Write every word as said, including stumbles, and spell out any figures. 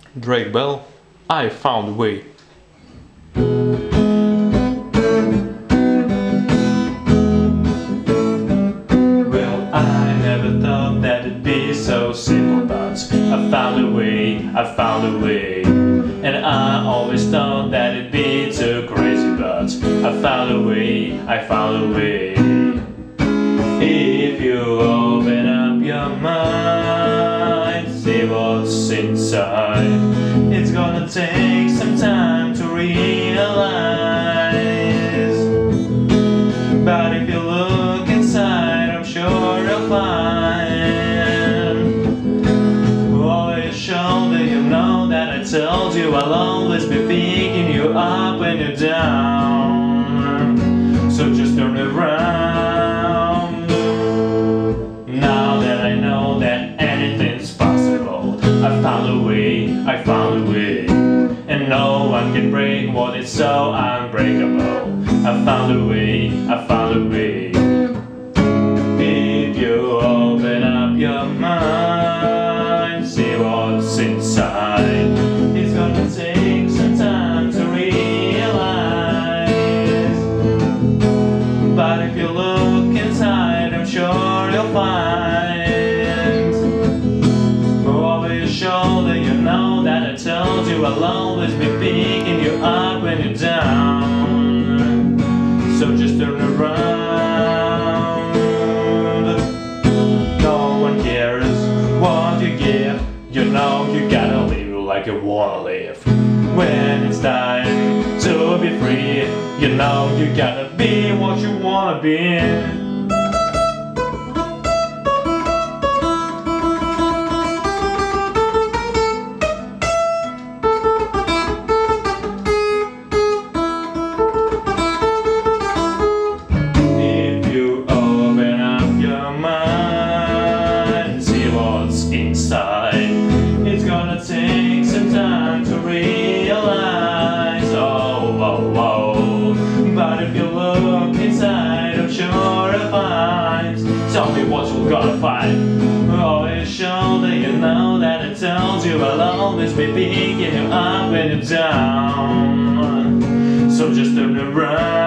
Drake Bell, I found a way. Well, I never thought that it'd be so simple, but I found a way, I found a way. And I always thought that it'd be too crazy, but I found a way, I found a way. If you open up your mind, see what's inside. It's gonna take some time to realize, but if you look inside, I'm sure you'll find. Over your shoulder, you know that I told you I'll always be picking you up when you're down. So just turn around. Now that I know that anything's possible, I found a way, I found a way. And no one can break what is so unbreakable. I found a way, I found a way. If you open up your mind, see what's inside. It's gonna take some time to realize, but if you look inside, I'm sure you'll find. Over your shoulder, you know that I told you I'll always be picking you up when you're down. So just turn around. No one cares what you give. You know you gotta live like you wanna live. When it's time to be free, you know you gotta be what you wanna be. Inside, it's gonna take some time to realize. Oh, oh, oh. But if you look inside, I'm sure you'll find. Tell me what you're gonna find. Over your shoulder, you know that I told you I'll always be picking you up when you're down. So just turn around.